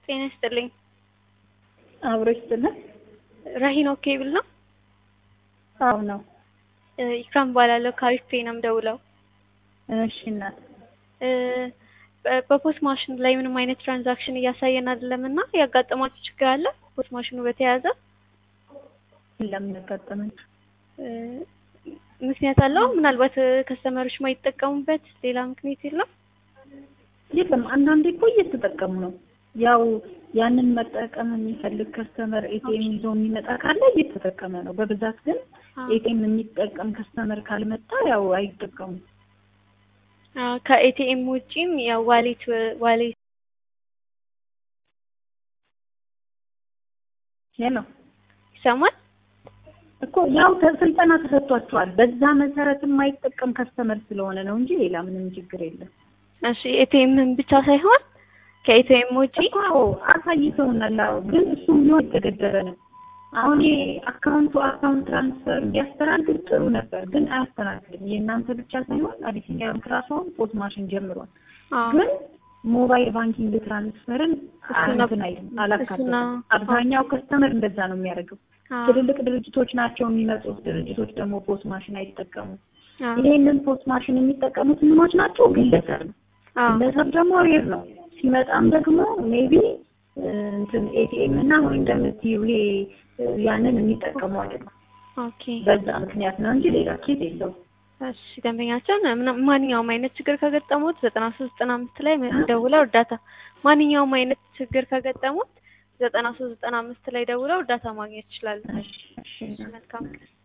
ጤና ይስጥልኝ። አብሮ ይስጥልኝ። ራሂኖ ኬብል ነው? አዎ ነው። ኢክራም ባላለው ካሪፍ ነው ደውለው። እሺ እናት። በፖስት ማሽን ላይ ምንም አይነት ትራንዛክሽን እያሳየን አይደለምና ያጋጠማችሁ ችግር አለ? ፖስት ማሽኑ በተያያዘ ለምን ያጋጠመን? ምክንያት አለው? ምናልባት ከስተመሮች ማይጠቀሙበት ሌላ ምክንያት የለም? የለም፣ አንዳንዴ እኮ እየተጠቀሙ ነው። ያው ያንን መጠቀም የሚፈልግ ከስተመር ኤቲኤም ይዞ የሚመጣ ካለ እየተጠቀመ ነው። በብዛት ግን ኤቲኤም የሚጠቀም ከስተመር ካልመጣ ያው አይጠቀሙም። ከኤቲኤም ውጪም ያው ዋሌት ሄሎ ይሰማል እኮ ያው ስልጠና ተሰጥቷቸዋል። በዛ መሰረት የማይጠቀም ከስተመር ስለሆነ ነው እንጂ ሌላ ምንም ችግር የለም። እሺ ኤቲኤምን ብቻ ሳይሆን ከኤቲኤም ውጪ እኮ አሳይተውናል። ግን እሱም ቢሆን የተገደበ ነው። አሁን አካውንት ትራንስፈር ቢያስተናግድ ጥሩ ነበር፣ ግን አያስተናግድም። የእናንተ ብቻ ሳይሆን አዲስኛ ክራሶን ፖስት ማሽን ጀምሯል። ግን ሞባይል ባንኪንግ ትራንስፈርን አላካተተም። አብዛኛው ከስተመር እንደዛ ነው የሚያደርገው። ትልልቅ ድርጅቶች ናቸው የሚመጡት። ድርጅቶች ደግሞ ፖስት ማሽን አይጠቀሙም። ይሄንን ፖስት ማሽን የሚጠቀሙት ምኖች ናቸው? ግለሰብ ነው። ግለሰብ ደግሞ ሬር ነው። ሲመጣም ደግሞ ሜቢ እንትን ኤቲኤም እና ወይ እንደምትይው ያንን የሚጠቀሙ አይደለም። ኦኬ፣ በዛ ምክንያት ነው እንጂ ሌላ ኬዝ የለውም። እሺ ደንበኛችን ማንኛውም አይነት ችግር ከገጠሙት 9395 ላይ ደውለው እርዳታ ማንኛውም አይነት ችግር ከገጠሙት 9395 ላይ ደውለው እርዳታ ማግኘት ይችላሉ። እሺ መልካም